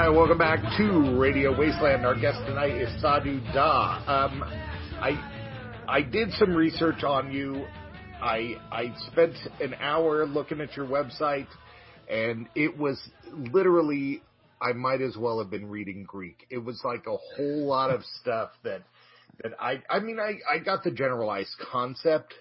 Hi, welcome back to Radio Wasteland. Our guest tonight is Sadhu Da. I did some research on you. I spent an hour looking at your website, and it was literally, I might as well have been reading Greek. It was like a whole lot of stuff that I got the generalized concept,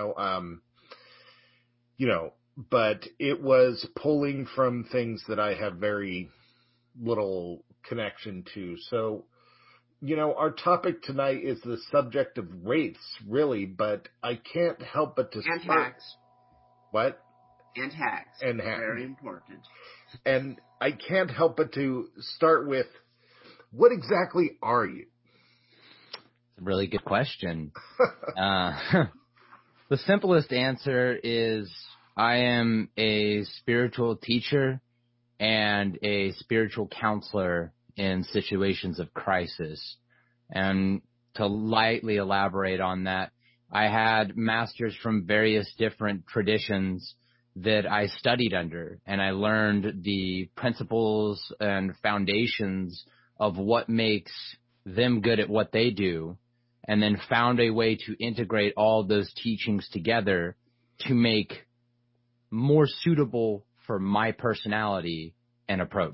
but it was pulling from things that I have very little connection to. So, our topic tonight is the subject of wraiths, really, but I can't help but to and hags. What? And hags. And hags. Very important. And I can't help but to start with, what exactly are you? It's a really good question. The simplest answer is I am a spiritual teacher and a spiritual counselor in situations of crisis. And to lightly elaborate on that, I had masters from various different traditions that I studied under, and I learned the principles and foundations of what makes them good at what they do, and then found a way to integrate all those teachings together to make more suitable for my personality and approach.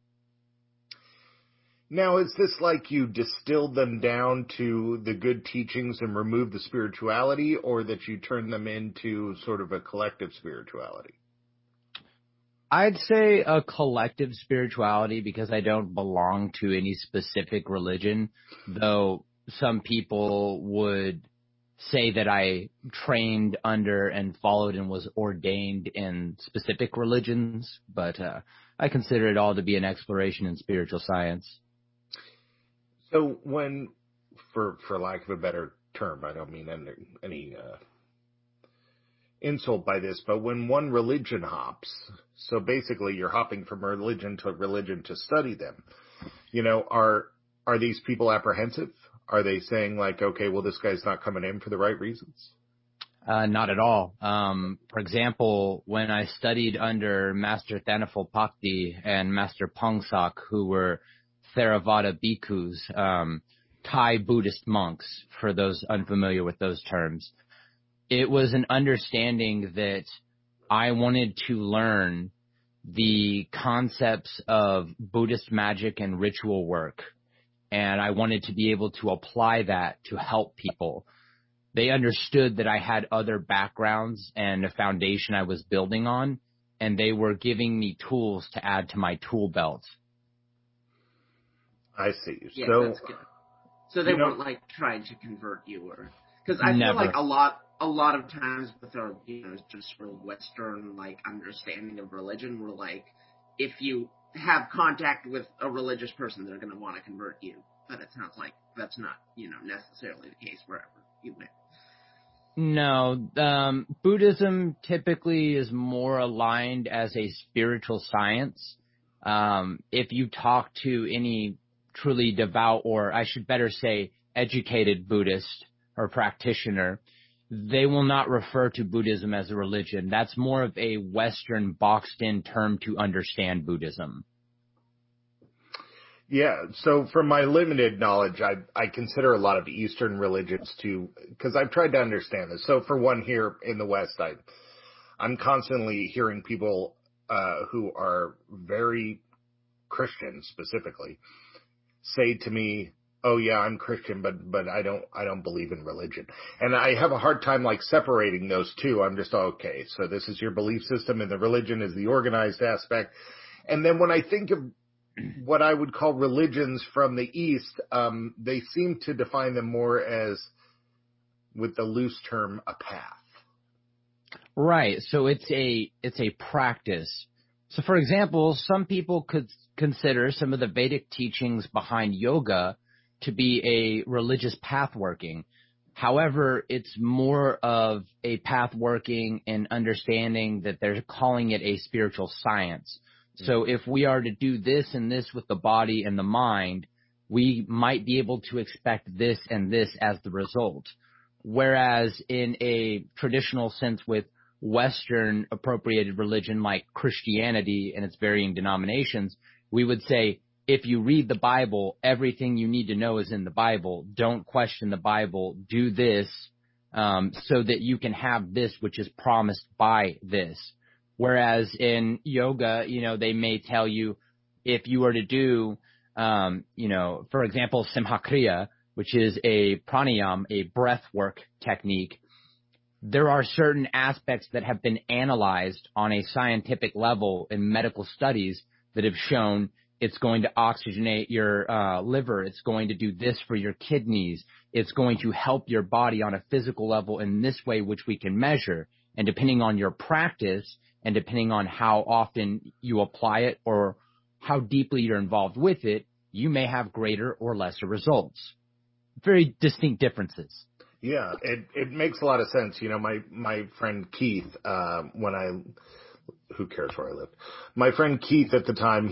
Now, is this like you distilled them down to the good teachings and removed the spirituality, or that you turned them into sort of a collective spirituality? I'd say a collective spirituality, because I don't belong to any specific religion, though some people would say that I trained under and followed and was ordained in specific religions, but I consider it all to be an exploration in spiritual science. So when, for lack of a better term, I don't mean any insult by this, but when one religion hops, so basically you're hopping from religion to study them, are these people apprehensive? Are they saying like, okay, well, this guy's not coming in for the right reasons? Not at all. For example, when I studied under Master Thanaphalpakdi and Master Pongsak, who were Theravada bhikkhus, Thai Buddhist monks, for those unfamiliar with those terms, it was an understanding that I wanted to learn the concepts of Buddhist magic and ritual work, and I wanted to be able to apply that to help people. They understood that I had other backgrounds and a foundation I was building on, and they were giving me tools to add to my tool belt. I see. Yeah, that's good. So they weren't like trying to convert you, or because I feel like a lot of times with our just sort of Western like understanding of religion, we're like, if you have contact with a religious person, they're going to want to convert you. But it sounds like that's not necessarily the case wherever you went. No, Buddhism typically is more aligned as a spiritual science. If you talk to any truly devout, or I should better say educated Buddhist or practitioner, they will not refer to Buddhism as a religion. That's more of a Western boxed-in term to understand Buddhism. Yeah, so from my limited knowledge, I consider a lot of Eastern religions because I've tried to understand this. So for one, here in the West, I'm constantly hearing people who are very Christian specifically say to me, "Oh yeah, I'm Christian, but I don't believe in religion." And I have a hard time like separating those two. I'm just okay. So this is your belief system, and the religion is the organized aspect. And then when I think of what I would call religions from the East, they seem to define them more as, with the loose term, a path. Right. So it's a practice. So for example, some people could consider some of the Vedic teachings behind yoga to be a religious path working. However, it's more of a path working and understanding that they're calling it a spiritual science. So if we are to do this and this with the body and the mind, we might be able to expect this and this as the result. Whereas in a traditional sense with Western appropriated religion like Christianity and its varying denominations, we would say if you read the Bible, everything you need to know is in the Bible. Don't question the Bible. Do this so that you can have this which is promised by this. Whereas in yoga, they may tell you if you were to do, for example, Simhakriya, which is a pranayama, a breath work technique, there are certain aspects that have been analyzed on a scientific level in medical studies that have shown it's going to oxygenate your liver. It's going to do this for your kidneys. It's going to help your body on a physical level in this way, which we can measure. And depending on your practice and depending on how often you apply it or how deeply you're involved with it, you may have greater or lesser results. Very distinct differences. Yeah, it makes a lot of sense. My friend Keith, who cares where I live? My friend Keith at the time,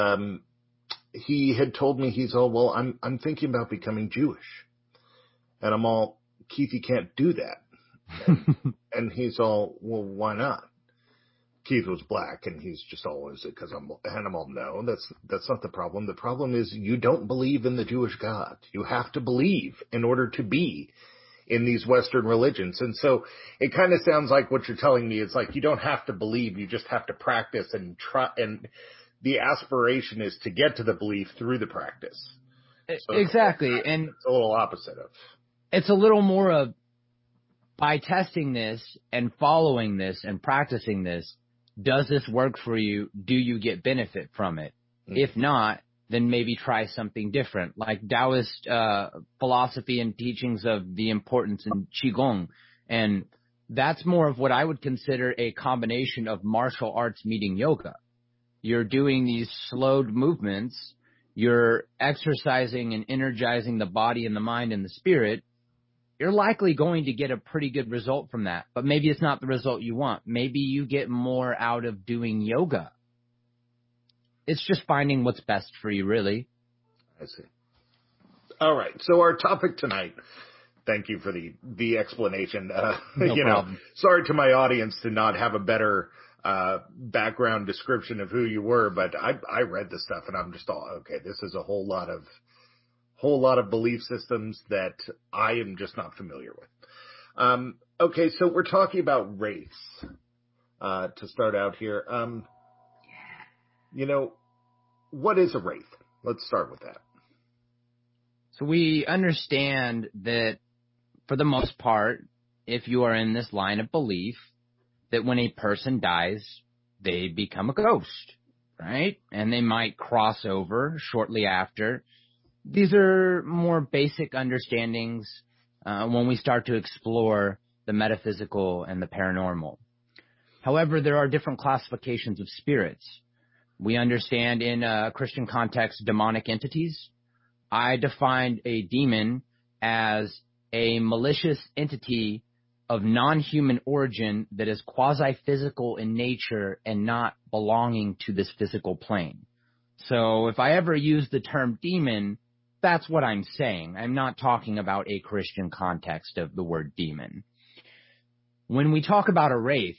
he had told me, he's all, well, I'm thinking about becoming Jewish. And I'm all, Keith, you can't do that. And he's all, well, why not? Keith was black, and he's just always, because I'm all, no, that's not the problem. The problem is you don't believe in the Jewish God. You have to believe in order to be in these Western religions. And so it kind of sounds like what you're telling me. It's like you don't have to believe, you just have to practice and try. And the aspiration is to get to the belief through the practice. So exactly. And it's a little opposite of. It's a little more of by testing this and following this and practicing this, does this work for you? Do you get benefit from it? Mm-hmm. If not, then maybe try something different, like Taoist philosophy and teachings of the importance in Qigong. And that's more of what I would consider a combination of martial arts meeting yoga. You're doing these slowed movements. You're exercising and energizing the body and the mind and the spirit. You're likely going to get a pretty good result from that. But maybe it's not the result you want. Maybe you get more out of doing yoga. It's just finding what's best for you, really. I see. All right. So our topic tonight, thank you for the explanation. No problem. Sorry to my audience to not have a better background description of who you were, but I read the stuff and I'm just all, okay, this is a whole lot of belief systems that I am just not familiar with. Okay. So we're talking about race, to start out here. What is a wraith? Let's start with that. So we understand that for the most part, if you are in this line of belief, that when a person dies, they become a ghost, right? And they might cross over shortly after. These are more basic understandings when we start to explore the metaphysical and the paranormal. However, there are different classifications of spirits. We understand in a Christian context demonic entities. I defined a demon as a malicious entity of non-human origin that is quasi-physical in nature and not belonging to this physical plane. So if I ever use the term demon, that's what I'm saying. I'm not talking about a Christian context of the word demon. When we talk about a wraith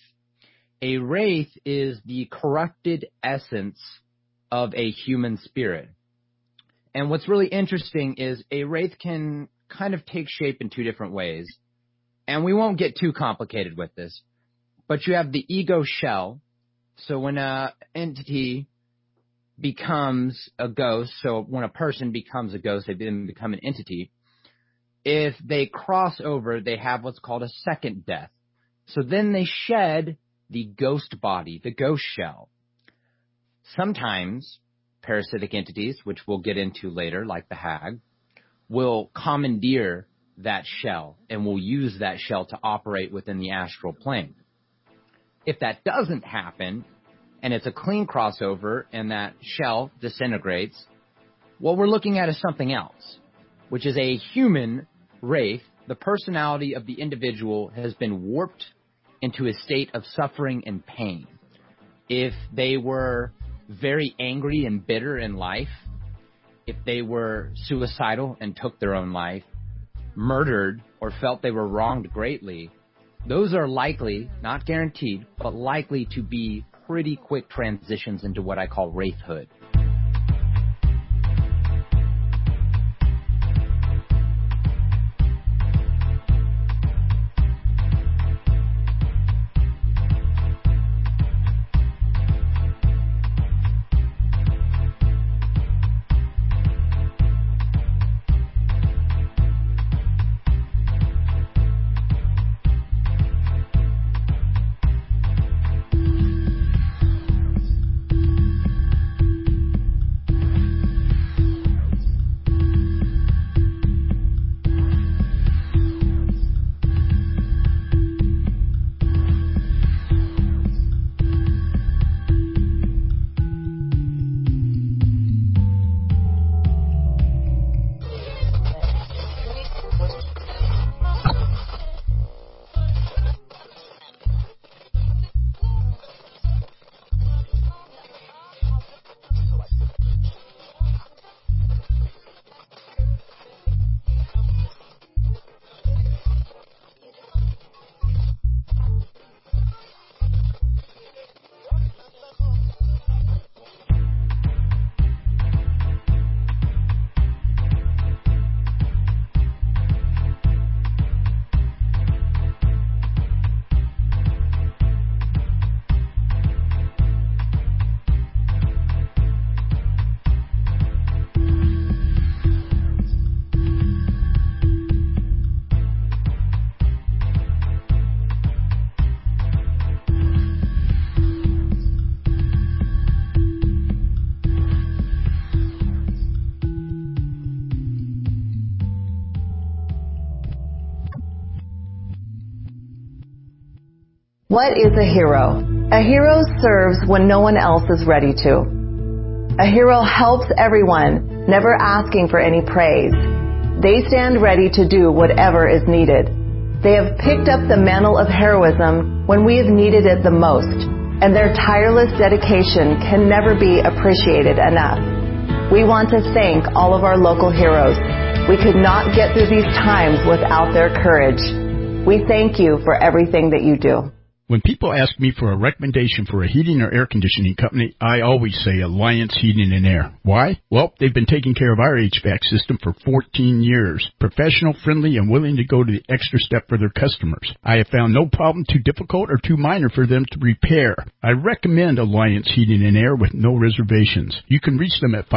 is the corrupted essence of a human spirit. And what's really interesting is a wraith can kind of take shape in two different ways. And we won't get too complicated with this. But you have the ego shell. So when an entity becomes a ghost, so when a person becomes a ghost, they then become an entity. If they cross over, they have what's called a second death. So then they shed the ghost body, the ghost shell. Sometimes parasitic entities, which we'll get into later, like the hag, will commandeer that shell and will use that shell to operate within the astral plane. If that doesn't happen, and it's a clean crossover and that shell disintegrates, what we're looking at is something else, which is a human wraith. The personality of the individual has been warped into a state of suffering and pain. If they were very angry and bitter in life, if they were suicidal and took their own life, murdered or felt they were wronged greatly, those are likely, not guaranteed, but likely to be pretty quick transitions into what I call wraithhood. What is a hero? A hero serves when no one else is ready to. A hero helps everyone, never asking for any praise. They stand ready to do whatever is needed. They have picked up the mantle of heroism when we have needed it the most, and their tireless dedication can never be appreciated enough. We want to thank all of our local heroes. We could not get through these times without their courage. We thank you for everything that you do. When people ask me for a recommendation for a heating or air conditioning company, I always say Alliance Heating and Air. Why? Well, they've been taking care of our HVAC system for 14 years. Professional, friendly, and willing to go to the extra step for their customers. I have found no problem too difficult or too minor for them to repair. I recommend Alliance Heating and Air with no reservations. You can reach them at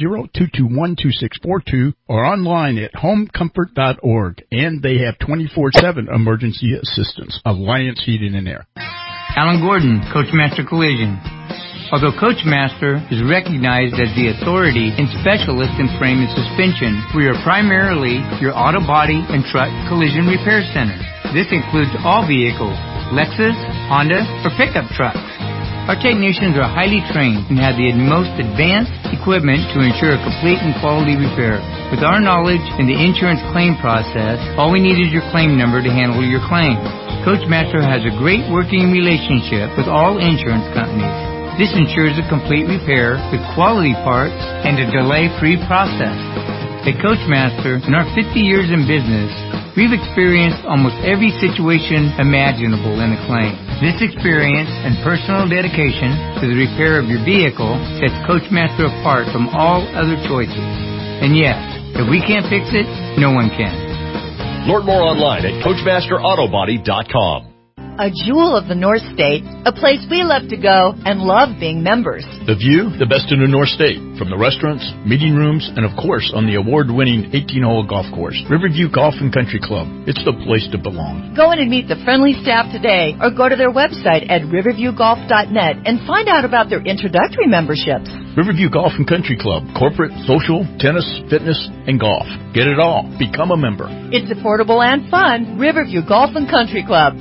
530-221-2642 or online at homecomfort.org. And they have 24/7 emergency assistance. Alliance Heating and Air. Alan Gordon, Coachmaster Collision. Although Coachmaster is recognized as the authority and specialist in frame and suspension, we are primarily your auto body and truck collision repair center. This includes all vehicles, Lexus, Honda, or pickup trucks. Our technicians are highly trained and have the most advanced equipment to ensure a complete and quality repair. With our knowledge in the insurance claim process, all we need is your claim number to handle your claim. Coachmaster has a great working relationship with all insurance companies. This ensures a complete repair with quality parts and a delay-free process. At Coachmaster, in our 50 years in business, we've experienced almost every situation imaginable in a claim. This experience and personal dedication to the repair of your vehicle sets Coachmaster apart from all other choices. And yes, if we can't fix it, no one can. Learn more online at CoachmasterAutobody.com. A jewel of the North State, a place we love to go and love being members. The view, the best in the North State, from the restaurants, meeting rooms, and of course on the award-winning 18-hole golf course, Riverview Golf and Country Club. It's the place to belong. Go in and meet the friendly staff today or go to their website at riverviewgolf.net and find out about their introductory memberships. Riverview Golf and Country Club, corporate, social, tennis, fitness, and golf. Get it all. Become a member. It's affordable and fun. Riverview Golf and Country Club.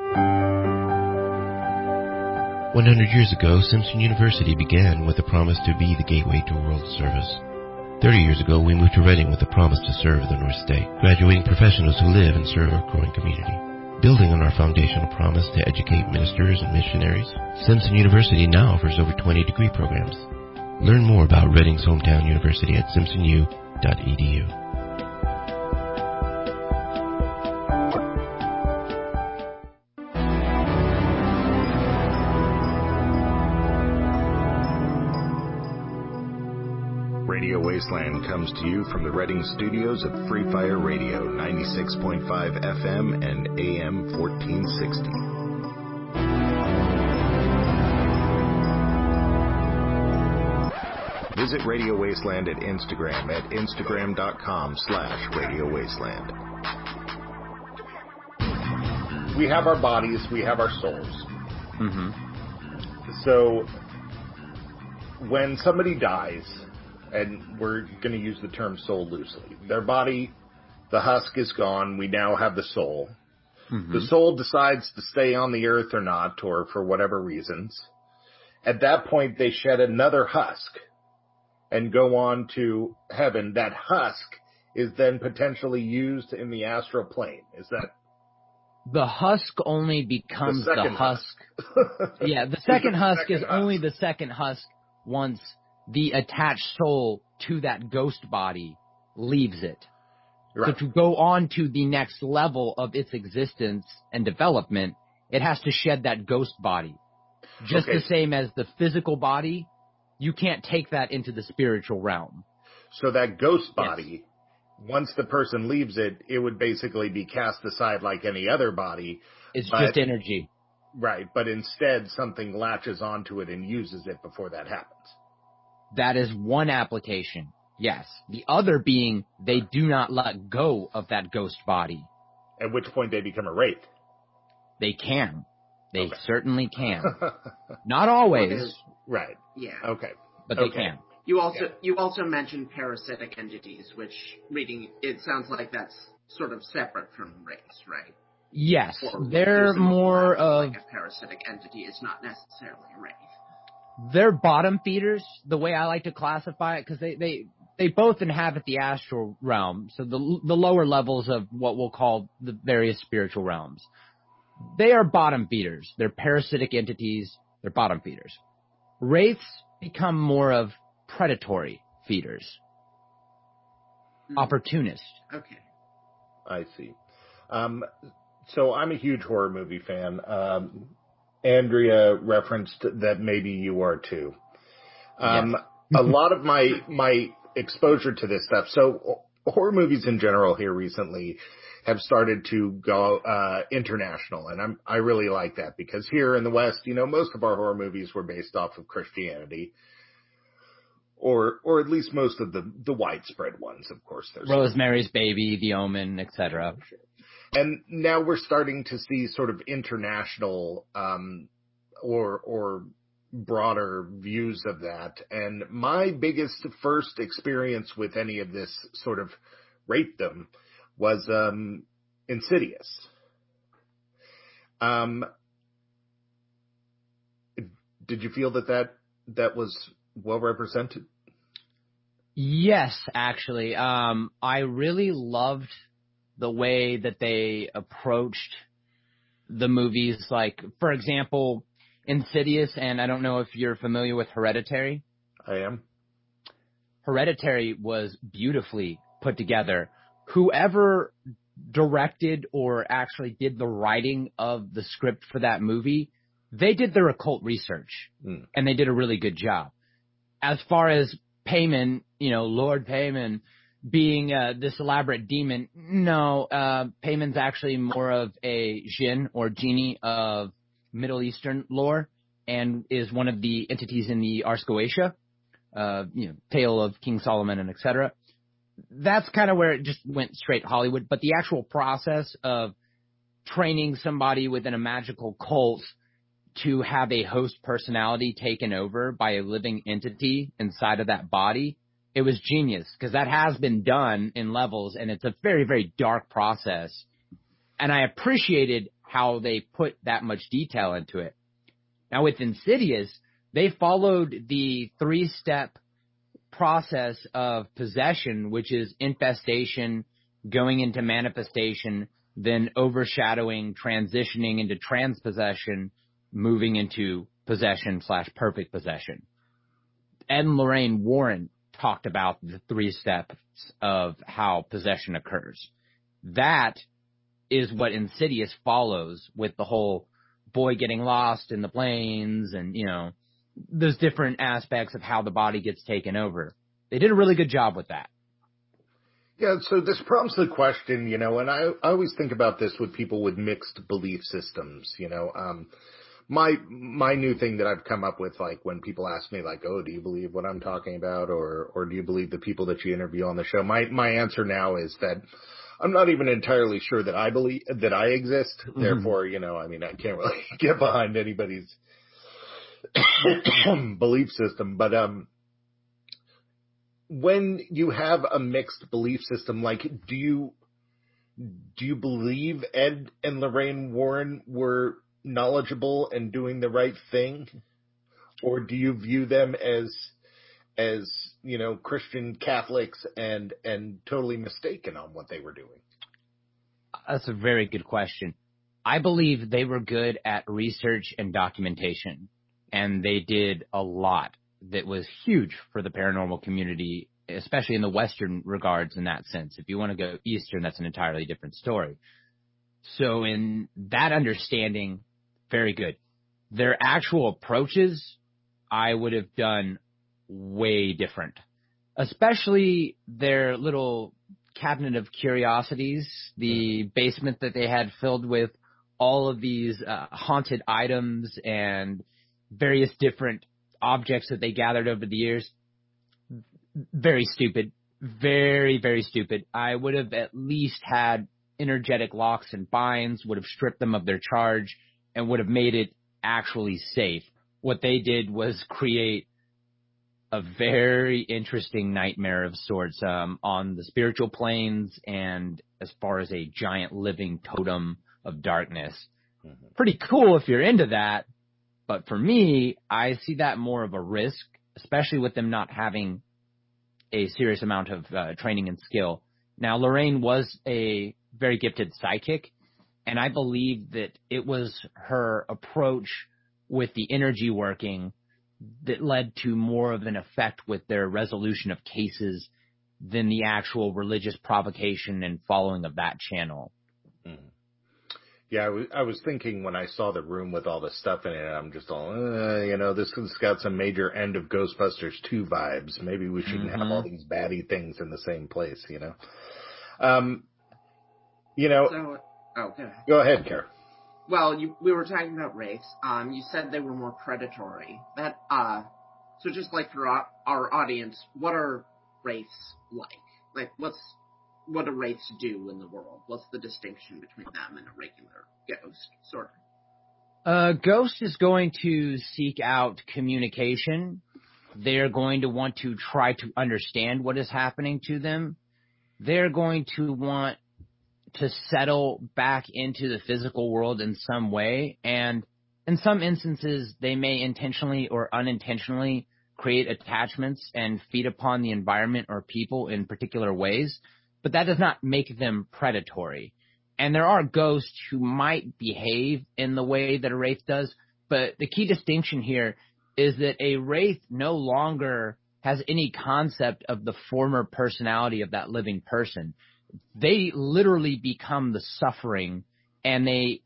100 years ago, Simpson University began with a promise to be the gateway to world service. 30 years ago, we moved to Reading with a promise to serve the North State, graduating professionals who live and serve our growing community. Building on our foundational promise to educate ministers and missionaries, Simpson University now offers over 20 degree programs. Learn more about Reading's hometown university at simpsonu.edu. Radio Wasteland comes to you from the Reading studios of Free Fire Radio, 96.5 FM and AM 1460. Visit Radio Wasteland at Instagram at instagram.com/Radio Wasteland. We have our bodies, we have our souls. Mm-hmm. So, when somebody dies, and we're going to use the term soul loosely. Their body, the husk is gone. We now have the soul. Mm-hmm. The soul decides to stay on the earth or not, or for whatever reasons. At that point, they shed another husk and go on to heaven. That husk is then potentially used in the astral plane. Is that? The husk only becomes the husk. Yeah, the second husk is only the second husk once the attached soul to that ghost body leaves it. Right. So to go on to the next level of its existence and development, it has to shed that ghost body. Just the same as the physical body, you can't take that into the spiritual realm. So that ghost body, once the person leaves it, it would basically be cast aside like any other body. It's just energy. Right, but instead something latches onto it and uses it before that happens. That is one application, yes. The other being they do not let go of that ghost body. At which point they become a wraith. They can. They certainly can. Not always. Right. Yeah. Okay. But they can. You also mentioned parasitic entities, which it sounds like that's sort of separate from wraiths, right? Yes, or they're more of like a parasitic entity. It's not necessarily a wraith. They're bottom feeders, the way I like to classify it, because they both inhabit the astral realm, so the lower levels of what we'll call the various spiritual realms. They are bottom feeders. They're parasitic entities. They're bottom feeders. Wraiths become more of predatory feeders. Opportunist. Okay. I see. So I'm a huge horror movie fan. Andrea referenced that maybe you are too. Yes. A lot of my exposure to this stuff. So horror movies in general here recently have started to go international, and I really like that, because here in the West, most of our horror movies were based off of Christianity, or at least most of the widespread ones. Of course, there's Rosemary's Baby, The Omen, etc. And now we're starting to see sort of international or broader views of that. And my biggest first experience with any of this sort of rapedom was Insidious. Did you feel that was well represented? Yes, actually. I really loved the way that they approached the movies. Like, for example, Insidious, and I don't know if you're familiar with Hereditary. I am. Hereditary was beautifully put together. Whoever directed or actually did the writing of the script for that movie, they did their occult research, and they did a really good job. As far as Paimon, Lord Paimon being this elaborate demon, no, Paimon's actually more of a jinn or genie of Middle Eastern lore, and is one of the entities in the Ars Goetia, Tale of King Solomon and etc. That's kind of where it just went straight Hollywood. But the actual process of training somebody within a magical cult to have a host personality taken over by a living entity inside of that body, it was genius, because that has been done in levels, and it's a very, very dark process. And I appreciated how they put that much detail into it. Now with Insidious, they followed the 3-step process of possession, which is infestation, going into manifestation, then overshadowing, transitioning into transpossession, moving into possession/perfect possession. Ed and Lorraine Warren talked about the 3 steps of how possession occurs. That is what Insidious follows, with the whole boy getting lost in the plains and, those different aspects of how the body gets taken over. They did a really good job with that. Yeah, so this prompts the question, and I always think about this with people with mixed belief systems, My new thing that I've come up with, like, when people ask me, like, oh, do you believe what I'm talking about, or do you believe the people that you interview on the show? My answer now is that I'm not even entirely sure that I believe that I exist. Mm-hmm. Therefore, I can't really get behind anybody's belief system. But when you have a mixed belief system, like, do you believe Ed and Lorraine Warren were knowledgeable and doing the right thing, or do you view them as Christian Catholics and totally mistaken on what they were doing? That's a very good question. I believe they were good at research and documentation, and they did a lot that was huge for the paranormal community, especially in the Western regards in that sense. If you want to go Eastern, that's an entirely different story. So in that understanding, very good. Their actual approaches, I would have done way different. Especially their little cabinet of curiosities, the basement that they had filled with all of these haunted items and various different objects that they gathered over the years. Very stupid. Very, very stupid. I would have at least had energetic locks and binds, would have stripped them of their charge, and would have made it actually safe. What they did was create a very interesting nightmare of sorts on the spiritual planes, and as far as a giant living totem of darkness. Pretty cool if you're into that. But for me, I see that more of a risk, especially with them not having a serious amount of training and skill. Now, Lorraine was a very gifted psychic, and I believe that it was her approach with the energy working that led to more of an effect with their resolution of cases than the actual religious provocation and following of that channel. Yeah, I was thinking when I saw the room with all the stuff in it, I'm just all, this has got some major end of Ghostbusters 2 vibes. Maybe we shouldn't have all these baddie things in the same place, So, okay. Go ahead, Kara. Well, we were talking about wraiths. You said they were more predatory. So just like for our audience, what are wraiths like? Like, what do wraiths do in the world? What's the distinction between them and a regular ghost, sort of? Ghost is going to seek out communication. They're going to want to try to understand what is happening to them. They're going to want to settle back into the physical world in some way. And in some instances, they may intentionally or unintentionally create attachments and feed upon the environment or people in particular ways. But that does not make them predatory. And there are ghosts who might behave in the way that a wraith does, but the key distinction here is that a wraith no longer has any concept of the former personality of that living person. They literally become the suffering, and they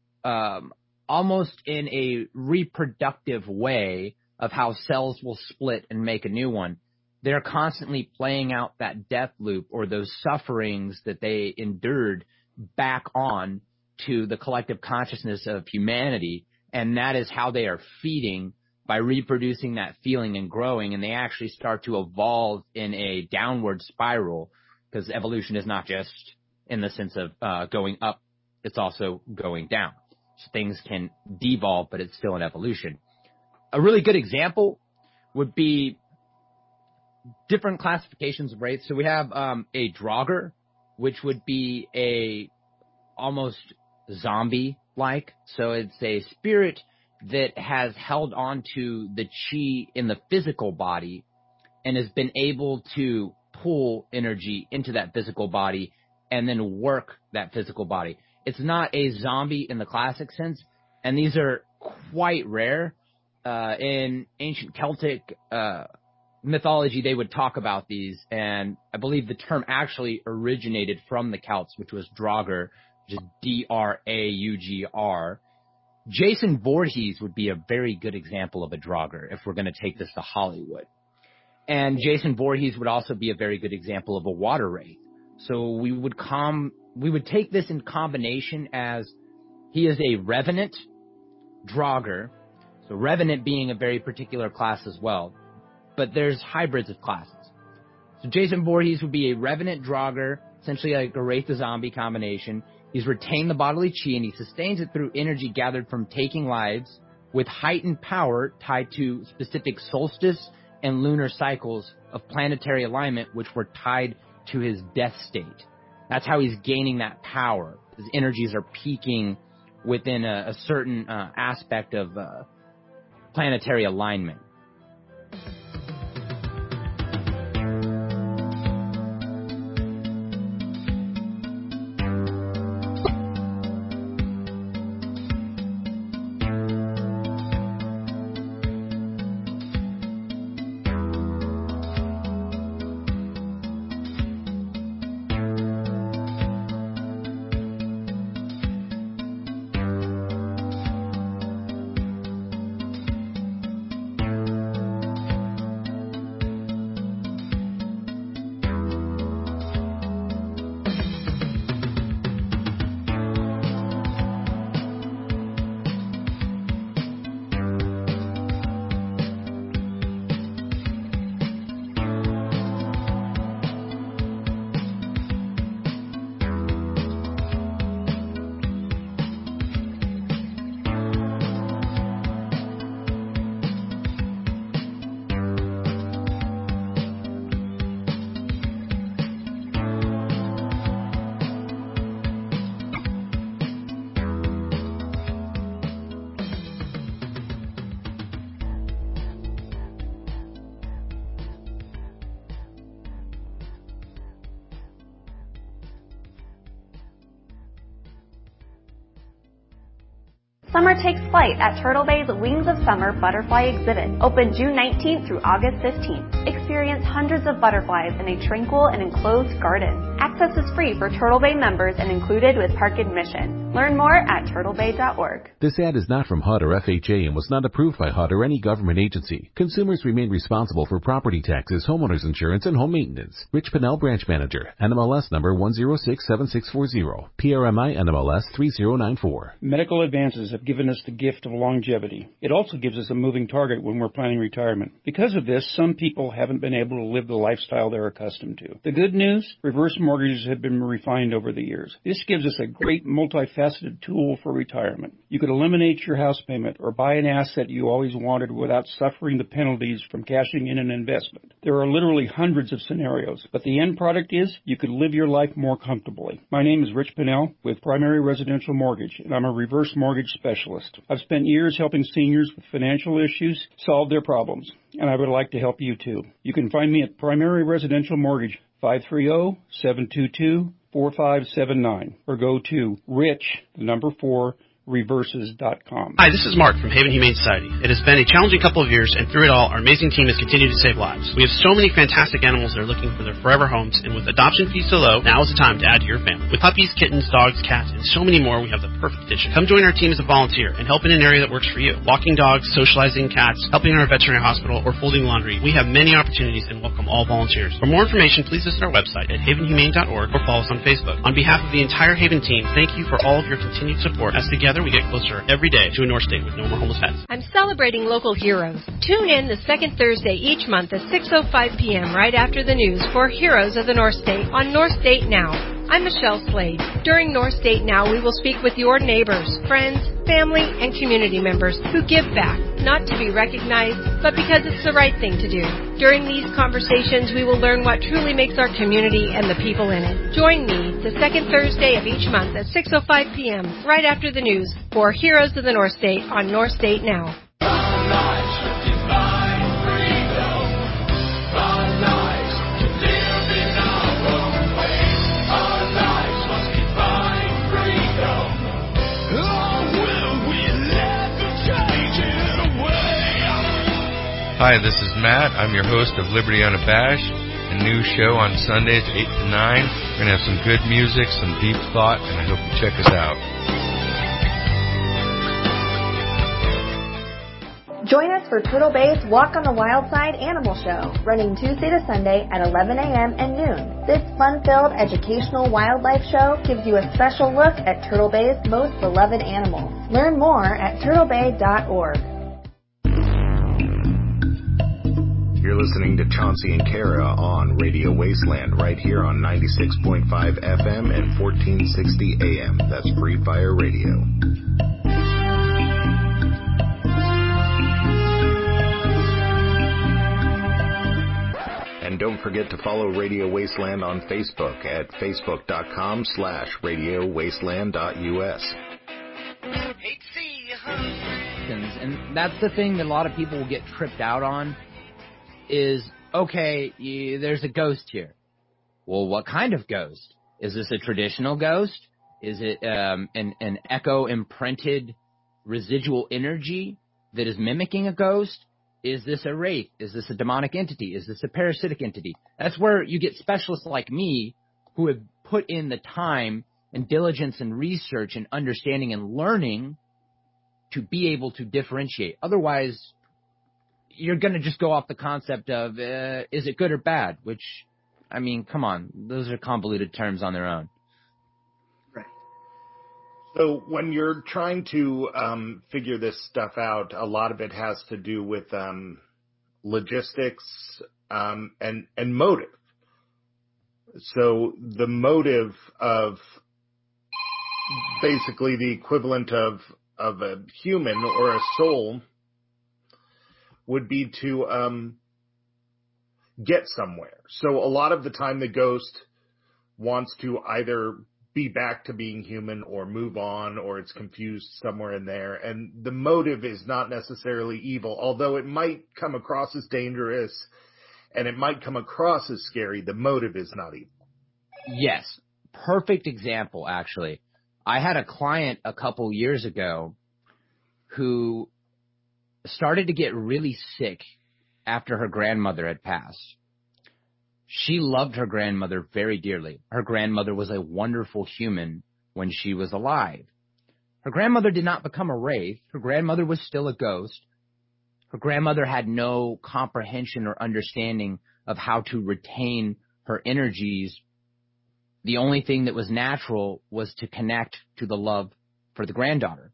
almost in a reproductive way of how cells will split and make a new one. They're constantly playing out that death loop or those sufferings that they endured back on to the collective consciousness of humanity. And that is how they are feeding by reproducing that feeling and growing. And they actually start to evolve in a downward spiral, because evolution is not just in the sense of going up. It's also going down. So things can devolve, but it's still an evolution. A really good example would be different classifications of wraiths. So we have a Draugr, which would be a almost zombie-like. So it's a spirit that has held on to the chi in the physical body and has been able to pull energy into that physical body and then work that physical body. It's not a zombie in the classic sense, and these are quite rare. In ancient Celtic mythology, they would talk about these, and I believe the term actually originated from the Celts, which was Draugr, which is D-R-A-U-G-R. Jason Voorhees would be a very good example of a Draugr if we're going to take this to Hollywood. And Jason Voorhees would also be a very good example of a water wraith. So we would take this in combination as he is a revenant Draugr. So revenant being a very particular class as well. But there's hybrids of classes. So Jason Voorhees would be a revenant Draugr, essentially like a wraith to zombie combination. He's retained the bodily chi, and he sustains it through energy gathered from taking lives with heightened power tied to specific solstice and lunar cycles of planetary alignment, which were tied to his death state. That's how he's gaining that power. His energies are peaking within a certain aspect of planetary alignment. Summer takes flight at Turtle Bay's Wings of Summer Butterfly Exhibit, open June 19th through August 15th. Experience hundreds of butterflies in a tranquil and enclosed garden. Access is free for Turtle Bay members and included with park admission. Learn more at turtlebay.org. This ad is not from HUD or FHA and was not approved by HUD or any government agency. Consumers remain responsible for property taxes, homeowners insurance, and home maintenance. Rich Pinnell, Branch Manager. NMLS number 1067640. PRMI NMLS 3094. Medical advances have given us the gift of longevity. It also gives us a moving target when we're planning retirement. Because of this, some people haven't been able to live the lifestyle they're accustomed to. The good news, reverse mortgages have been refined over the years. This gives us a great multifaceted tool for retirement. You could eliminate your house payment or buy an asset you always wanted without suffering the penalties from cashing in an investment. There are literally hundreds of scenarios, but the end product is you could live your life more comfortably. My name is Rich Pinnell with Primary Residential Mortgage, and I'm a reverse mortgage specialist. I've spent years helping seniors with financial issues solve their problems, and I would like to help you too. You can find me at Primary Residential Mortgage, 530-722-4579, or go to reverses.com. Hi, this is Mark from Haven Humane Society. It has been a challenging couple of years, and through it all, our amazing team has continued to save lives. We have so many fantastic animals that are looking for their forever homes, and with adoption fees so low, now is the time to add to your family. With puppies, kittens, dogs, cats, and so many more, we have the perfect addition. Come join our team as a volunteer and help in an area that works for you. Walking dogs, socializing cats, helping in our veterinary hospital, or folding laundry. We have many opportunities and welcome all volunteers. For more information, please visit our website at havenhumane.org or follow us on Facebook. On behalf of the entire Haven team, thank you for all of your continued support. As together, we get closer every day to a North State with no more homeless pets. I'm celebrating local heroes. Tune in the second Thursday each month at 6:05 p.m. right after the news for Heroes of the North State on North State Now. I'm Michelle Slade. During North State Now, we will speak with your neighbors, friends, family, and community members who give back, not to be recognized, but because it's the right thing to do. During these conversations, we will learn what truly makes our community and the people in it. Join me the second Thursday of each month at 6:05 p.m. right after the news for Heroes of the North State on North State Now. Hi, this is Matt. I'm your host of Liberty Unabashed, a new show on Sundays 8 to 9. We're going to have some good music, some deep thought, and I hope you check us out. Join us for Turtle Bay's Walk on the Wild Side Animal Show, running Tuesday to Sunday at 11 a.m. and noon. This fun-filled educational wildlife show gives you a special look at Turtle Bay's most beloved animals. Learn more at turtlebay.org. You're listening to Chauncey and Kara on Radio Wasteland right here on 96.5 FM and 1460 AM. That's Free Fire Radio. And don't forget to follow Radio Wasteland on Facebook at facebook.com/radiowasteland.us. And that's the thing that a lot of people will get tripped out on is, okay, there's a ghost here. Well, what kind of ghost? Is this a traditional ghost? Is it an echo-imprinted residual energy that is mimicking a ghost? Is this a wraith? Is this a demonic entity? Is this a parasitic entity? That's where you get specialists like me who have put in the time and diligence and research and understanding and learning to be able to differentiate. Otherwise, you're going to just go off the concept of, is it good or bad? Which, I mean, come on. Those are convoluted terms on their own. Right. So when you're trying to figure this stuff out, a lot of it has to do with logistics and motive. So the motive of basically the equivalent of a human or a soul would be to get somewhere. So a lot of the time the ghost wants to either be back to being human or move on, or it's confused somewhere in there. And the motive is not necessarily evil, although it might come across as dangerous and it might come across as scary. The motive is not evil. Yes. Perfect example, actually. I had a client a couple years ago who started to get really sick after her grandmother had passed. She loved her grandmother very dearly. Her grandmother was a wonderful human when she was alive. Her grandmother did not become a wraith. Her grandmother was still a ghost. Her grandmother had no comprehension or understanding of how to retain her energies. The only thing that was natural was to connect to the love for the granddaughter.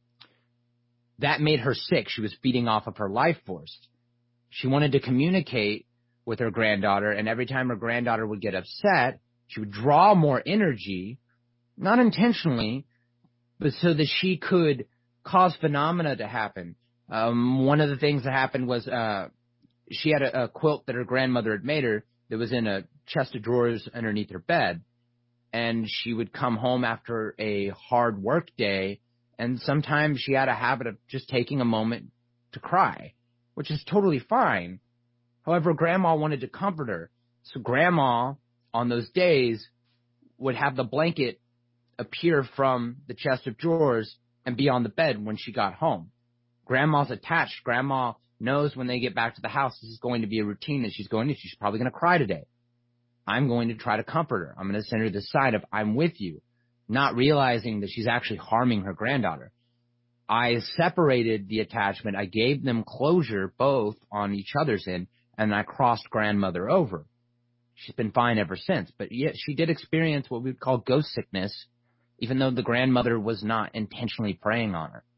That made her sick. She was feeding off of her life force. She wanted to communicate with her granddaughter, and every time her granddaughter would get upset, she would draw more energy, not intentionally, but so that she could cause phenomena to happen. One of the things that happened was she had a quilt that her grandmother had made her that was in a chest of drawers underneath her bed. And she would come home after a hard work day, and sometimes she had a habit of just taking a moment to cry, which is totally fine. However, Grandma wanted to comfort her. So Grandma, on those days, would have the blanket appear from the chest of drawers and be on the bed when she got home. Grandma's attached. Grandma knows when they get back to the house, this is going to be a routine that she's going to. She's probably going to cry today. I'm going to try to comfort her. I'm going to send her this side of I'm with you, not realizing that she's actually harming her granddaughter. I separated the attachment. I gave them closure both on each other's end, and I crossed grandmother over. She's been fine ever since. But yet she did experience what we would call ghost sickness, even though the grandmother was not intentionally preying on her.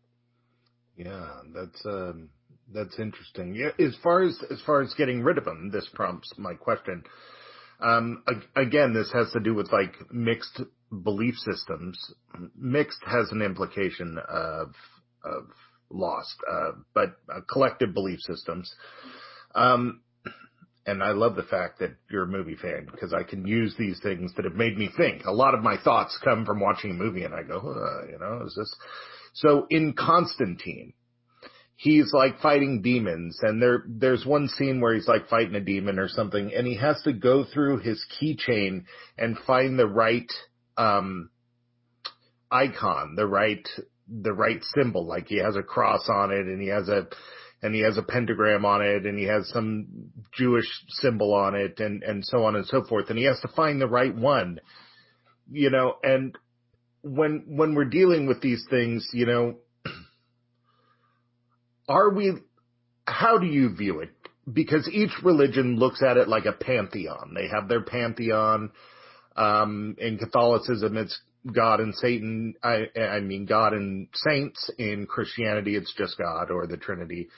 Yeah, that's interesting. Yeah, as far as getting rid of them, this prompts my question. Again, this has to do with like mixed belief systems. Mixed has an implication of lost, but collective belief systems. And I love the fact that you're a movie fan, because I can use these things that have made me think. A lot of my thoughts come from watching a movie, and I go, is this? So in Constantine, he's like fighting demons, and there's one scene where he's like fighting a demon or something, and he has to go through his keychain and find the right icon, the right symbol. Like he has a cross on it, and he has a pentagram on it, and he has some Jewish symbol on it, and so on and so forth. And he has to find the right one, and when we're dealing with these things, how do you view it? Because each religion looks at it like a pantheon. They have their pantheon. In Catholicism, it's God and Satan. I mean, God and saints. In Christianity, it's just God or the Trinity.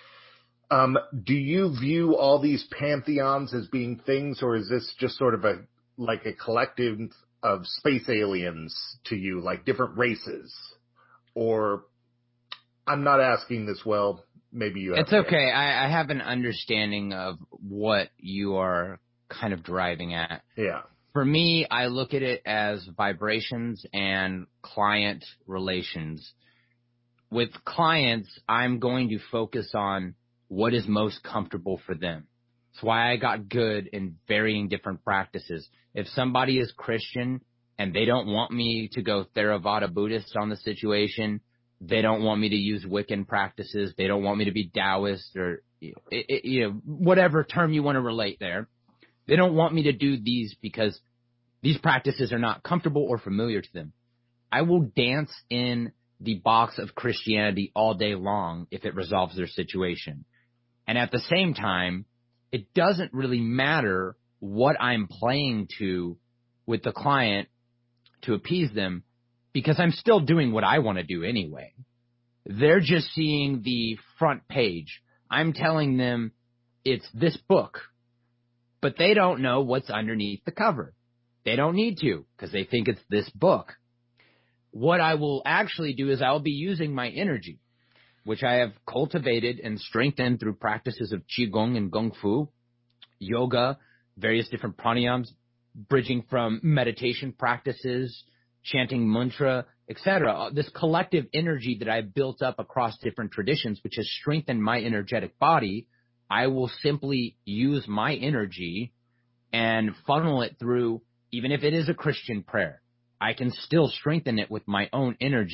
Do you view all these pantheons as being things, or is this just sort of a collective of space aliens to you, like different races? Or I'm not asking this well. Maybe you have. It's okay. I have an understanding of what you are kind of driving at. Yeah. For me, I look at it as vibrations and client relations. With clients, I'm going to focus on what is most comfortable for them. That's why I got good in varying different practices. If somebody is Christian and they don't want me to go Theravada Buddhist on the situation, they don't want me to use Wiccan practices, they don't want me to be Taoist or whatever term you want to relate there. They don't want me to do these because these practices are not comfortable or familiar to them. I will dance in the box of Christianity all day long if it resolves their situation. And at the same time, it doesn't really matter what I'm playing to with the client to appease them, because I'm still doing what I want to do anyway. They're just seeing the front page. I'm telling them it's this book, but they don't know what's underneath the cover. They don't need to, because they think it's this book. What I will actually do is I'll be using my energy, which I have cultivated and strengthened through practices of Qigong and Kung Fu, yoga, various different pranayams, bridging from meditation practices, chanting mantra, etc. This collective energy that I've built up across different traditions, which has strengthened my energetic body, I will simply use my energy and funnel it through, even if it is a Christian prayer. I can still strengthen it with my own energy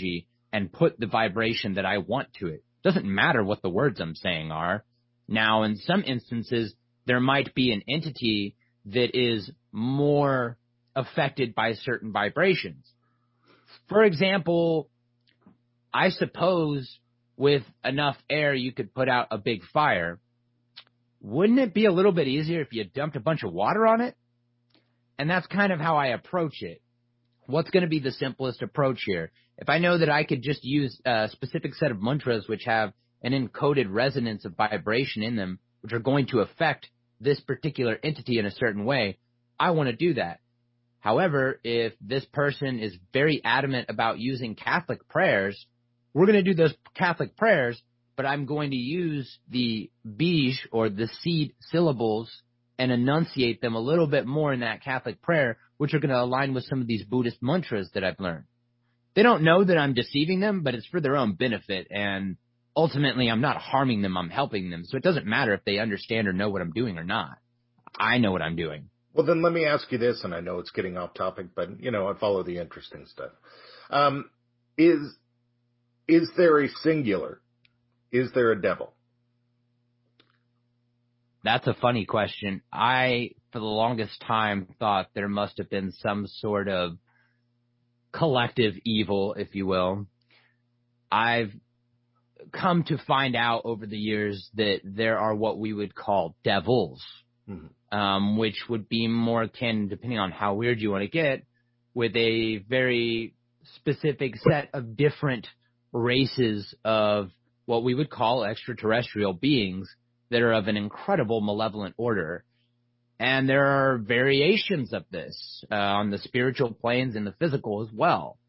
and put the vibration that I want to it. Doesn't matter what the words I'm saying are. Now, in some instances, there might be an entity that is more affected by certain vibrations. For example, I suppose with enough air you could put out a big fire. Wouldn't it be a little bit easier if you dumped a bunch of water on it? And that's kind of how I approach it. What's going to be the simplest approach here? If I know that I could just use a specific set of mantras which have an encoded resonance of vibration in them, which are going to affect this particular entity in a certain way, I want to do that. However, if this person is very adamant about using Catholic prayers, we're going to do those Catholic prayers, but I'm going to use the bij or the seed syllables and enunciate them a little bit more in that Catholic prayer, which are going to align with some of these Buddhist mantras that I've learned. They don't know that I'm deceiving them, but it's for their own benefit, and ultimately I'm not harming them, I'm helping them. So it doesn't matter if they understand or know what I'm doing or not. I know what I'm doing. Well, then let me ask you this, and I know it's getting off topic, but, I follow the interesting stuff. Is there a singular? Is there a devil? That's a funny question. I, for the longest time, thought there must have been some sort of collective evil, if you will. I've come to find out over the years that there are what we would call devils, which would be more akin, depending on how weird you want to get, with a very specific set of different races of what we would call extraterrestrial beings that are of an incredible malevolent order. And there are variations of this on the spiritual planes and the physical as well.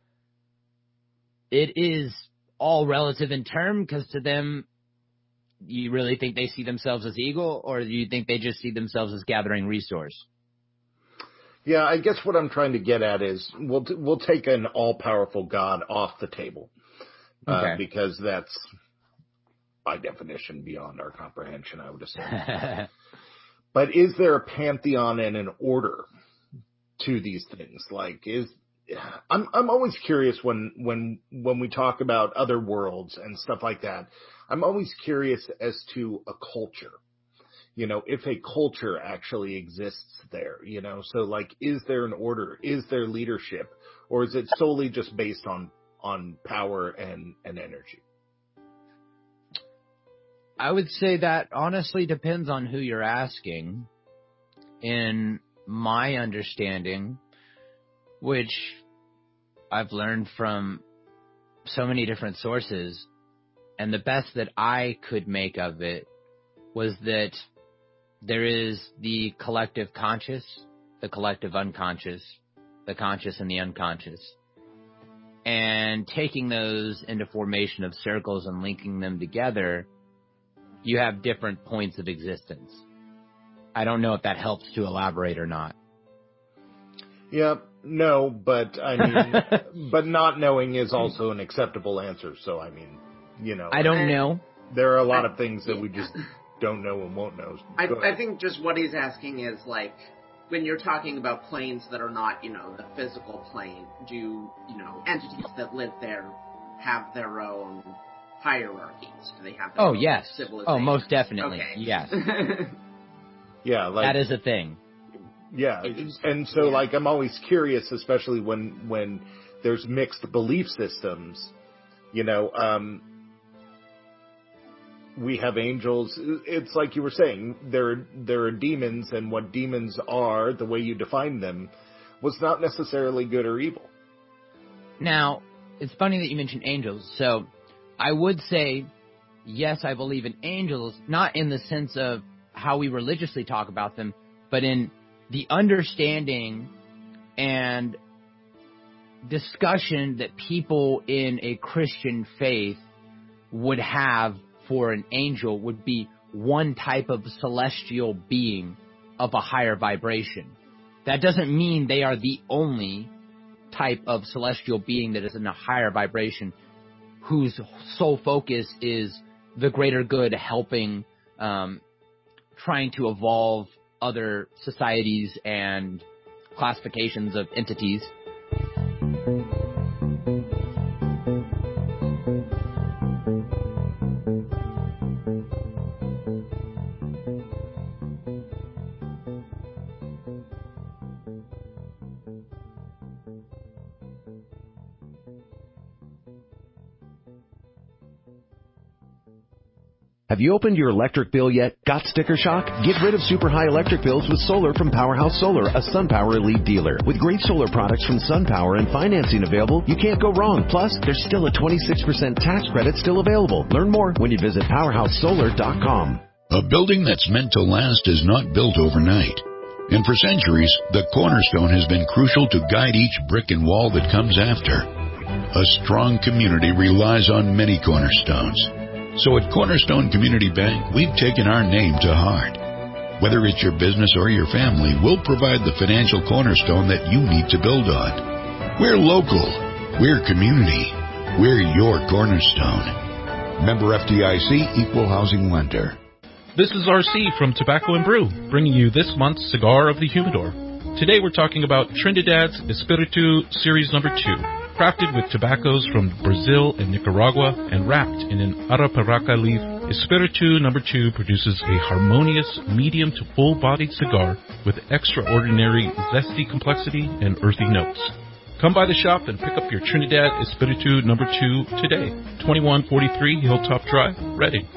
It is all relative in term, because to them, you really think they see themselves as evil, or do you think they just see themselves as gathering resource? Yeah, I guess what I'm trying to get at is we'll take an all-powerful God off the table, because that's, by definition, beyond our comprehension, I would assume. But is there a pantheon and an order to these things? I'm always curious when we talk about other worlds and stuff like that. I'm always curious as to a culture. If a culture actually exists there, so is there an order? Is there leadership? Or is it solely just based on power and energy? I would say that honestly depends on who you're asking. In my understanding, which I've learned from so many different sources, and the best that I could make of it was that there is the collective conscious, the collective unconscious, the conscious and the unconscious. And taking those into formation of circles and linking them together, you have different points of existence. I don't know if that helps to elaborate or not. Yeah, no, but I mean, but not knowing is also an acceptable answer. So, I mean, I don't know. There are a lot of things that we just don't know and won't know. I think just what he's asking is, when you're talking about planes that are not, the physical plane, do, entities that live there have their own hierarchies? Do they have their own civilizations? Oh, most definitely. Okay. Yes. Yeah, that is a thing. Yeah, and so I'm always curious, especially when there's mixed belief systems. We have angels. It's like you were saying, there are demons, and what demons are, the way you define them, was not necessarily good or evil. Now, it's funny that you mentioned angels. So I would say, yes, I believe in angels, not in the sense of how we religiously talk about them, but in the understanding and discussion that people in a Christian faith would have for an angel would be one type of celestial being of a higher vibration. That doesn't mean they are the only type of celestial being that is in a higher vibration whose sole focus is the greater good, helping, trying to evolve other societies and classifications of entities. Have you opened your electric bill yet? Got sticker shock? Get rid of super high electric bills with solar from Powerhouse Solar, a SunPower Elite dealer. With great solar products from SunPower and financing available, you can't go wrong. Plus, there's still a 26% tax credit still available. Learn more when you visit PowerhouseSolar.com. A building that's meant to last is not built overnight. And for centuries, the cornerstone has been crucial to guide each brick and wall that comes after. A strong community relies on many cornerstones. So at Cornerstone Community Bank, we've taken our name to heart. Whether it's your business or your family, we'll provide the financial cornerstone that you need to build on. We're local. We're community. We're your cornerstone. Member FDIC, Equal Housing Lender. This is RC from Tobacco and Brew, bringing you this month's Cigar of the Humidor. Today we're talking about Trinidad's Espiritu Series No. 2. Crafted with tobaccos from Brazil and Nicaragua and wrapped in an Arapiraca leaf, Espiritu No. 2 produces a harmonious, medium to full-bodied cigar with extraordinary zesty complexity and earthy notes. Come by the shop and pick up your Trinidad Espiritu No. 2 today. 2143 Hilltop Drive, Reading.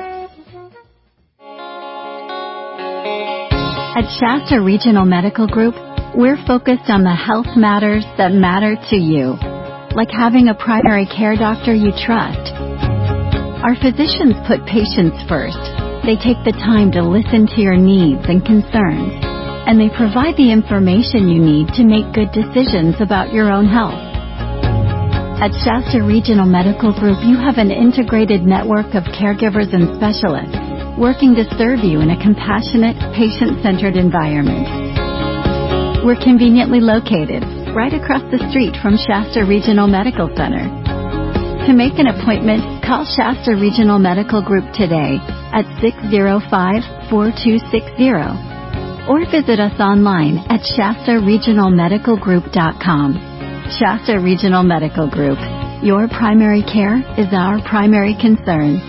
At Shasta Regional Medical Group, we're focused on the health matters that matter to you, like having a primary care doctor you trust. Our physicians put patients first. They take the time to listen to your needs and concerns, and they provide the information you need to make good decisions about your own health. At Shasta Regional Medical Group, you have an integrated network of caregivers and specialists working to serve you in a compassionate, patient-centered environment. We're conveniently located right across the street from Shasta Regional Medical Center. To make an appointment, call Shasta Regional Medical Group today at 605-4260 or visit us online at shastaregionalmedicalgroup.com. Shasta Regional Medical Group. Your primary care is our primary concern.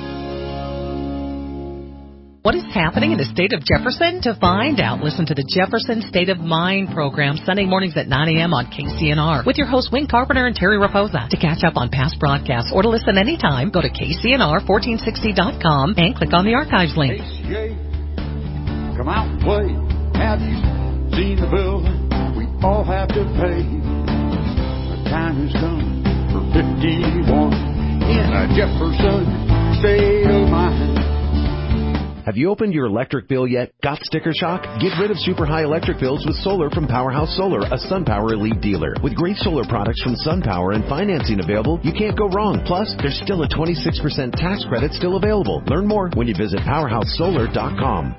What is happening in the state of Jefferson? To find out, listen to the Jefferson State of Mind program Sunday mornings at 9 a.m. on KCNR with your hosts Wayne Carpenter and Terry Raposa. To catch up on past broadcasts or to listen anytime, go to KCNR1460.com and click on the archives link. ACA, come out and play. Have you seen the bill we all have to pay? The time has come for 51 in a Jefferson State of Mind. Have you opened your electric bill yet? Got sticker shock? Get rid of super high electric bills with solar from Powerhouse Solar, a SunPower Elite dealer. With great solar products from SunPower and financing available, you can't go wrong. Plus, there's still a 26% tax credit still available. Learn more when you visit PowerhouseSolar.com.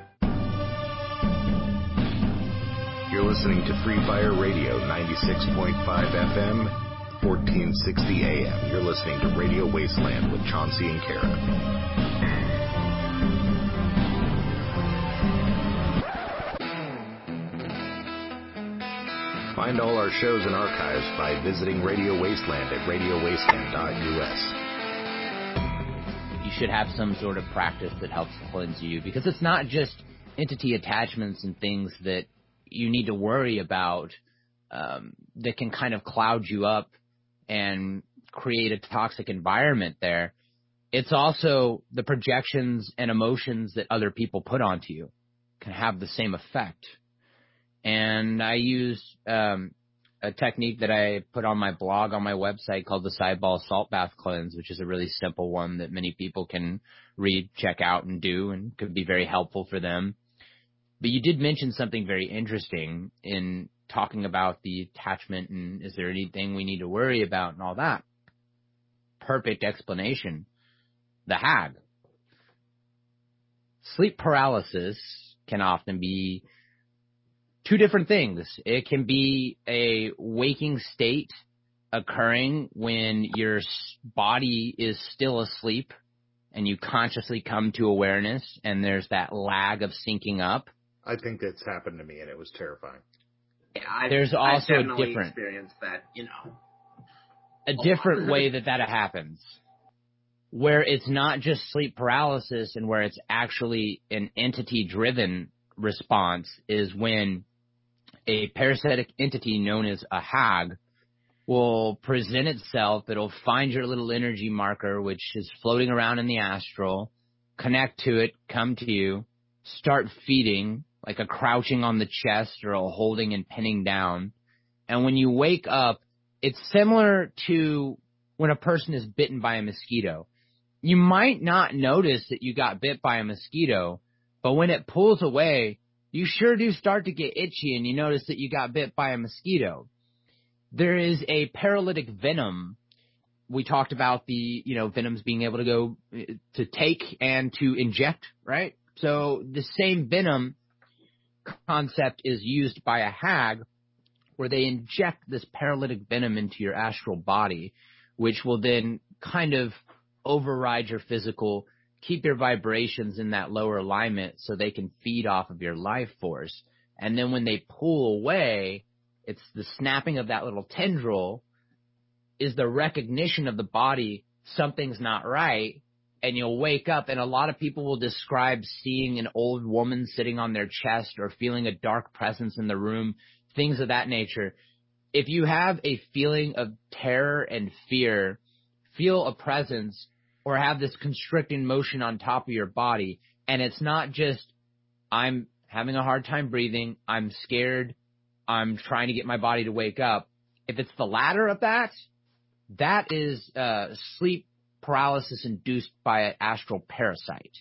You're listening to Free Fire Radio, 96.5 FM, 1460 AM. You're listening to Radio Wasteland with Chauncey and Kara. Find all our shows and archives by visiting Radio Wasteland at radiowasteland.us. You should have some sort of practice that helps cleanse you, because it's not just entity attachments and things that you need to worry about that can kind of cloud you up and create a toxic environment there. It's also the projections and emotions that other people put onto you can have the same effect. And I use a technique that I put on my blog on my website called the Sideball Salt Bath Cleanse, which is a really simple one that many people can read, check out, and do, and could be very helpful for them. But you did mention something very interesting in talking about the attachment and is there anything we need to worry about and all that. Perfect explanation. The HAG. Sleep paralysis can often be two different things. It can be a waking state occurring when your body is still asleep and you consciously come to awareness and there's that lag of syncing up. I think that's happened to me and it was terrifying. Yeah, there's also I've a different experienced that, a different way that happens, where it's not just sleep paralysis and where it's actually an entity-driven response is when a parasitic entity known as a HAG will present itself. It'll find your little energy marker, which is floating around in the astral, connect to it, come to you, start feeding, like a crouching on the chest or a holding and pinning down. And when you wake up, it's similar to when a person is bitten by a mosquito. You might not notice that you got bit by a mosquito, but when it pulls away, you sure do start to get itchy and you notice that you got bit by a mosquito. There is a paralytic venom. We talked about the, venoms being able to go to take and to inject, right? So the same venom concept is used by a hag, where they inject this paralytic venom into your astral body, which will then kind of override your physical, keep your vibrations in that lower alignment so they can feed off of your life force. And then when they pull away, it's the snapping of that little tendril is the recognition of the body, something's not right, and you'll wake up, and a lot of people will describe seeing an old woman sitting on their chest or feeling a dark presence in the room, things of that nature. If you have a feeling of terror and fear, feel a presence, or have this constricting motion on top of your body, and it's not just, I'm having a hard time breathing, I'm scared, I'm trying to get my body to wake up. If it's the latter of that, that is sleep paralysis induced by an astral parasite.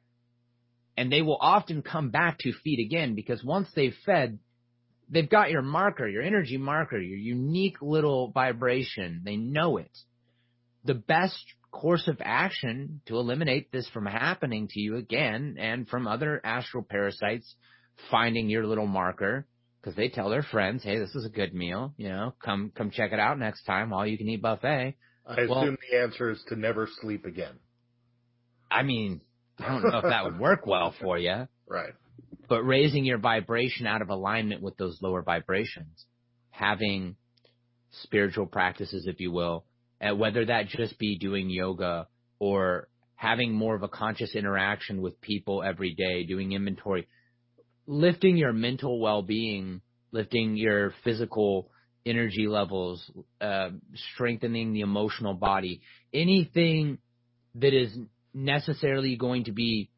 And they will often come back to feed again, because once they've fed, they've got your marker, your energy marker, your unique little vibration. They know it. The best course of action to eliminate this from happening to you again and from other astral parasites finding your little marker, because they tell their friends, hey, this is a good meal, come check it out next time, all you can eat buffet. I assume the answer is to never sleep again. I mean, I don't know if that would work well for you. Right. But raising your vibration out of alignment with those lower vibrations, having spiritual practices, if you will, and whether that just be doing yoga or having more of a conscious interaction with people every day, doing inventory, lifting your mental well-being, lifting your physical energy levels, strengthening the emotional body, anything that is necessarily going to be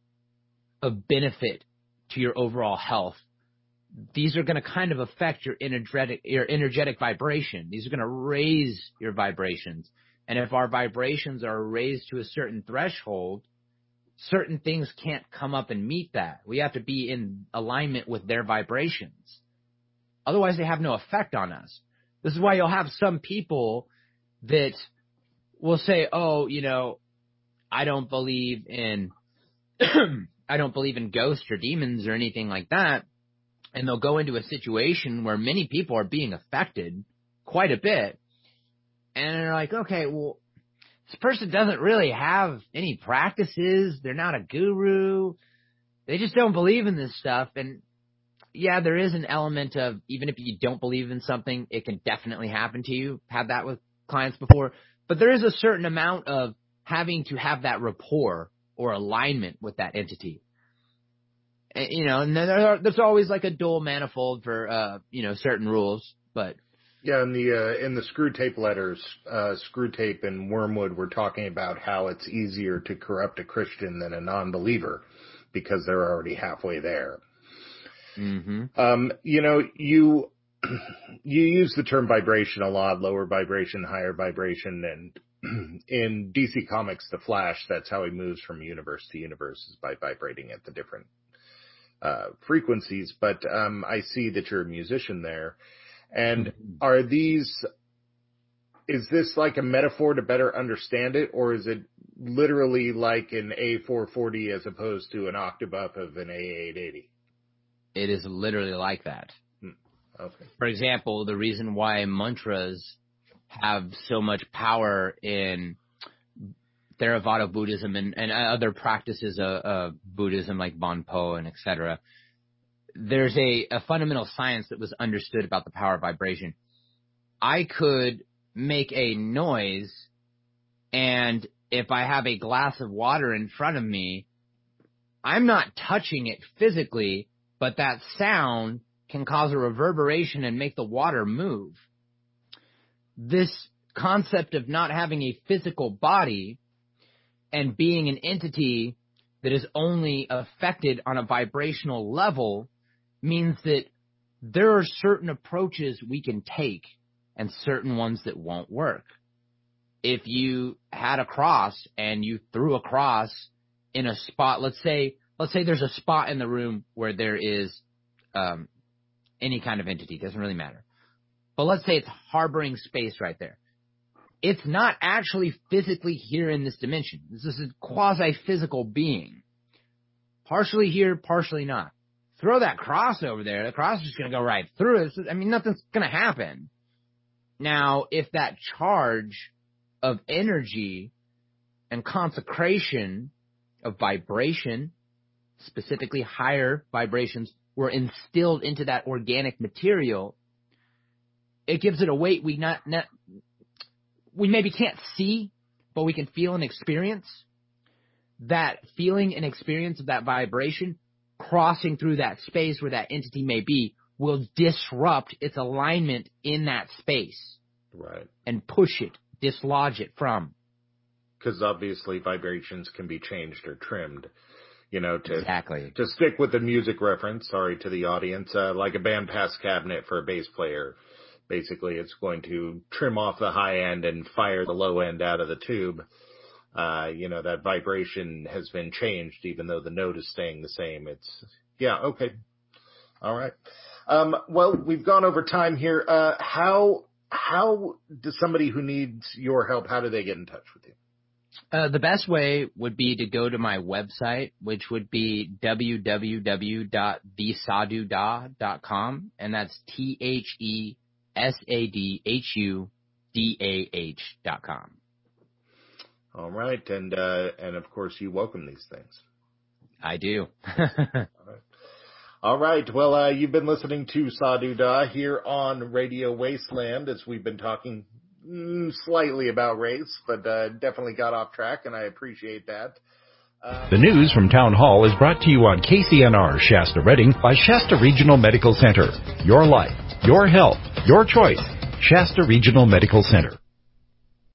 of benefit to your overall health. These are going to kind of affect your energetic vibration. These are going to raise your vibrations. And if our vibrations are raised to a certain threshold, certain things can't come up and meet that. We have to be in alignment with their vibrations. Otherwise, they have no effect on us. This is why you'll have some people that will say, oh, I don't believe in ghosts or demons or anything like that. And they'll go into a situation where many people are being affected quite a bit. And they're like, okay, well, this person doesn't really have any practices. They're not a guru. They just don't believe in this stuff. And yeah, there is an element of, even if you don't believe in something, it can definitely happen to you. Had that with clients before. But there is a certain amount of having to have that rapport or alignment with that entity. And there's always like a dual manifold for, certain rules, but. Yeah, in the Screw Tape letters, Screw Tape and Wormwood were talking about how it's easier to corrupt a Christian than a non-believer because they're already halfway there. Mm-hmm. You use the term vibration a lot, lower vibration, higher vibration, and in DC Comics, The Flash, that's how he moves from universe to universe, is by vibrating at the different frequencies. But I see that you're a musician there. And is this like a metaphor to better understand it, or is it literally like an A440 as opposed to an octave up of an A880? It is literally like that. Okay. For example, the reason why mantras have so much power in Theravada Buddhism and other practices of Buddhism like Bonpo and etc., there's a fundamental science that was understood about the power of vibration. I could make a noise, and if I have a glass of water in front of me, I'm not touching it physically, but that sound can cause a reverberation and make the water move. This concept of not having a physical body and being an entity that is only affected on a vibrational level means that there are certain approaches we can take and certain ones that won't work. If you had a cross and you threw a cross in a spot, let's say there's a spot in the room where there is any kind of entity, doesn't really matter. But let's say it's harboring space right there. It's not actually physically here in this dimension. This is a quasi-physical being. Partially here, partially not. Throw that cross over there, the cross is going to go right through it. I mean, nothing's going to happen. Now, if that charge of energy and consecration of vibration, specifically higher vibrations, were instilled into that organic material, it gives it a weight we maybe can't see, but we can feel and experience. That feeling and experience of that vibration crossing through that space where that entity may be will disrupt its alignment in that space. Right. And push it, dislodge it from. Because obviously vibrations can be changed or trimmed. Exactly. To stick with the music reference, sorry to the audience, like a bandpass cabinet for a bass player. Basically, it's going to trim off the high end and fire the low end out of the tube. That vibration has been changed, even though the note is staying the same. Okay. All right. Well, we've gone over time here. How does somebody who needs your help, how do they get in touch with you? The best way would be to go to my website, which would be www.thesadhudah.com, and that's TheSadhudah.com. All right, and of course you welcome these things. I do. All right. Well, you've been listening to Sadhu Dah here on Radio Wasteland, as we've been talking slightly about race, but definitely got off track, and I appreciate that. The news from Town Hall is brought to you on KCNR Shasta Redding by Shasta Regional Medical Center. Your life, your health, your choice. Shasta Regional Medical Center.